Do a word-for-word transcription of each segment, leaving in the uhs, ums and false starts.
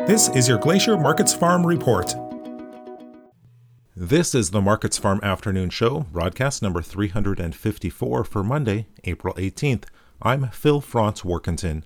This is your Glacier Markets Farm Report. This is the Markets Farm Afternoon Show, broadcast number three hundred fifty-four for Monday, April eighteenth. I'm Phil Franz Workington.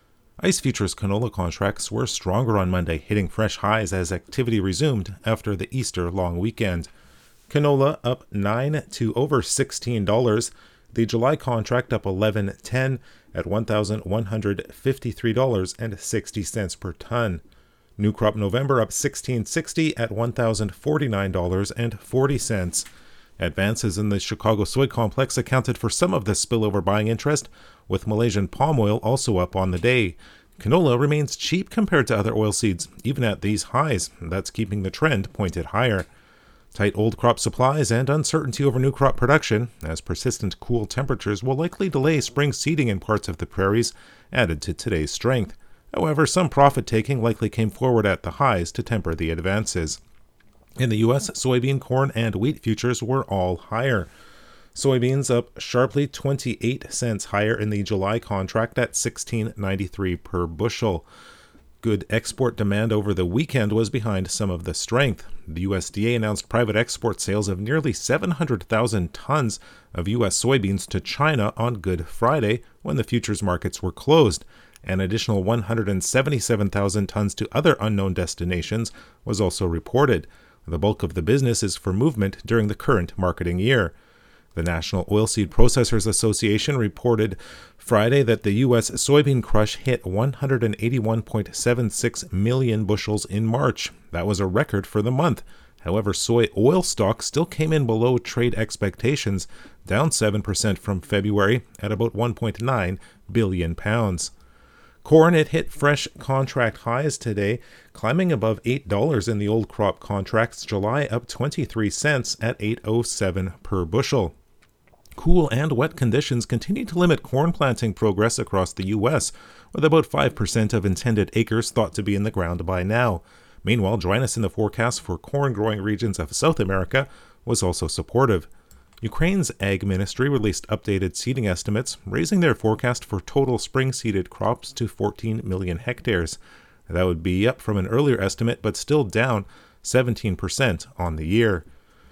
ICE futures canola contracts were stronger on Monday, hitting fresh highs as activity resumed after the Easter long weekend. Canola up nine to over sixteen dollars. The July contract up eleven ten at one thousand one hundred fifty-three dollars and sixty cents per ton. New crop November up sixteen sixty at one thousand forty-nine dollars and forty cents. Advances in the Chicago soy complex accounted for some of the spillover buying interest, with Malaysian palm oil also up on the day. Canola remains cheap compared to other oilseeds, even at these highs. That's keeping the trend pointed higher. Tight old crop supplies and uncertainty over new crop production, as persistent cool temperatures will likely delay spring seeding in parts of the prairies, added to today's strength. However, some profit-taking likely came forward at the highs to temper the advances. In the U S, soybean, corn, and wheat futures were all higher. Soybeans up sharply twenty-eight cents higher in the July contract at sixteen ninety-three per bushel. Good export demand over the weekend was behind some of the strength. The U S D A announced private export sales of nearly seven hundred thousand tons of U S soybeans to China on Good Friday when the futures markets were closed. An additional one hundred seventy-seven thousand tons to other unknown destinations was also reported. The bulk of the business is for movement during the current marketing year. The National Oilseed Processors Association reported Friday that the U S soybean crush hit one hundred eighty-one point seven six million bushels in March. That was a record for the month. However, soy oil stocks still came in below trade expectations, down seven percent from February at about one point nine billion pounds. Corn, it hit fresh contract highs today, climbing above eight dollars in the old crop contracts. July up twenty-three cents at eight oh seven per bushel. Cool and wet conditions continue to limit corn planting progress across the U S, with about five percent of intended acres thought to be in the ground by now. Meanwhile, dryness in the forecast for corn-growing regions of South America was also supportive. Ukraine's Ag Ministry released updated seeding estimates, raising their forecast for total spring-seeded crops to fourteen million hectares. That would be up from an earlier estimate, but still down seventeen percent on the year.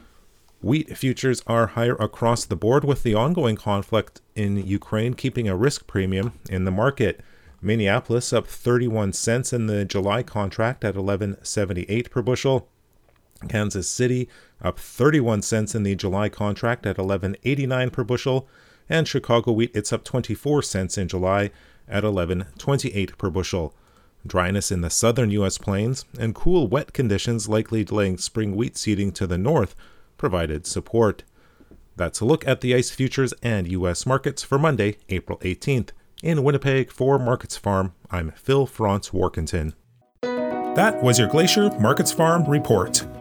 Wheat futures are higher across the board, with the ongoing conflict in Ukraine keeping a risk premium in the market. Minneapolis up thirty-one cents in the July contract at eleven seventy-eight per bushel. Kansas City up thirty-one cents in the July contract at eleven eighty-nine per bushel, and Chicago wheat, it's up twenty-four cents in July at eleven twenty-eight per bushel. Dryness in the southern U S plains and cool wet conditions likely delaying spring wheat seeding to the north provided support. That's a look at the ICE futures and U S markets for Monday, April eighteenth. In Winnipeg for Markets Farm, I'm Phil Franz Workington. That was your Glacier Markets Farm Report.